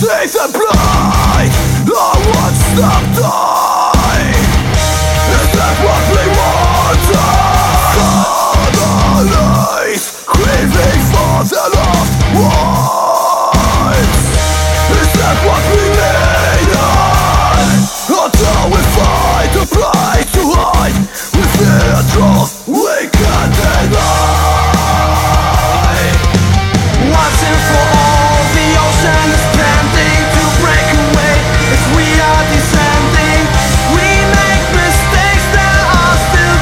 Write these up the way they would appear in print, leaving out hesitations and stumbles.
teeth and bleed. I won't stop dying. Is that what we wanted? Families grieving for their loved ones. Is that what we needed? Until we find a place to hide, we fear truth we can't deny. Once and for all, the ocean is tempting to break away as we are descending. We make mistakes that are still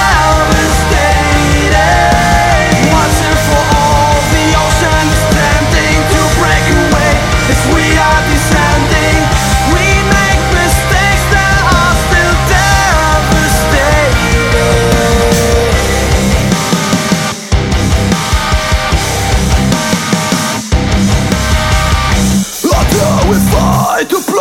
devastating. Once and for all, the ocean is tempting to break away as we are descending. We make mistakes that are still devastating. Until we find a